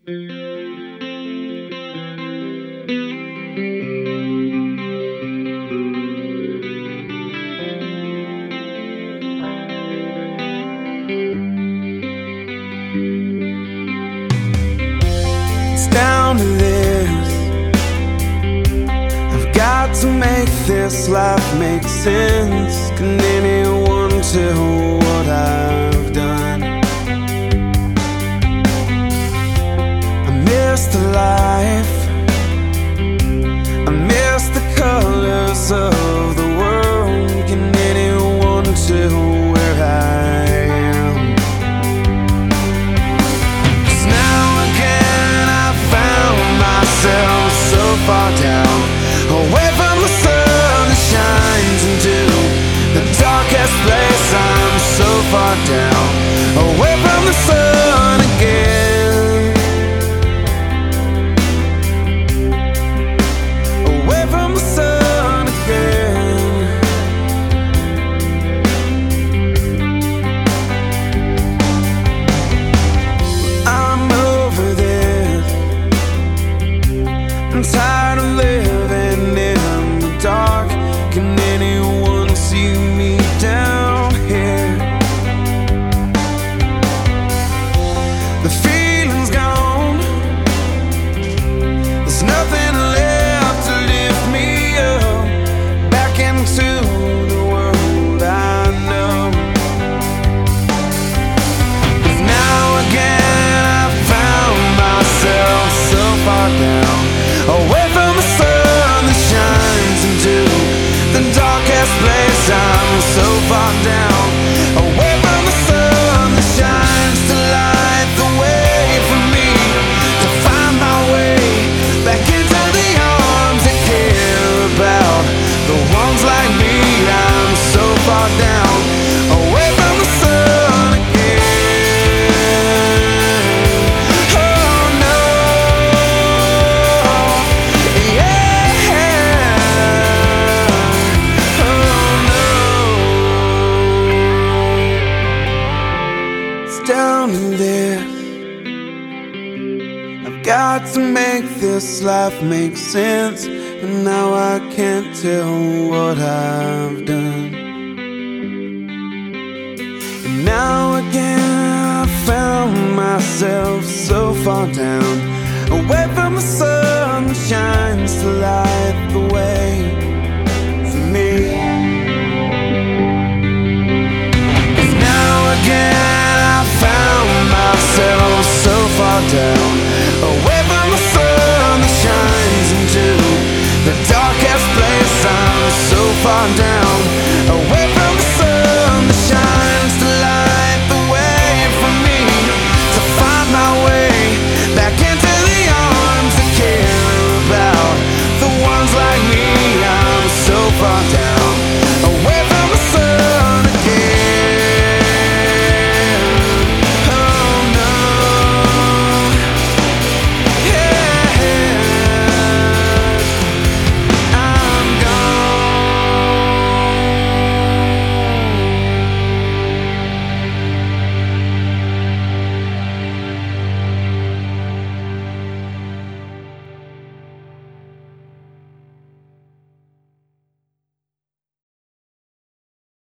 It's down to this. I've got to make this life make sense. Can anyone tell what I've done? I miss the life, I miss the colors of the world. Can anyone tell where I am? 'Cause now again I found myself so far down, away from the sun that shines into the darkest place. I'm so far down, away from the sun again, away from the sun again. I'm over this. I'm tired of living in the dark. Can anyone see me down here? The feeling's gone. There's nothing left to lift me up back into the world I know. 'Cause now again I found myself so far down, away from the sun that shines into the darkest place. I'm so far down, away from the sun that shines to light the way for me to find my way back into the arms that care about the ones like me. I'm so far down, away from the sun again. Oh no, yeah, oh no. It's down to this. I've got to make this life make sense, but now I can't tell what I've done. And now again I found myself so far down, away from the sun that shines to light the way for me. 'Cause now again I found myself so far down, away from the sun that shines into the darkest place. I'm so far down,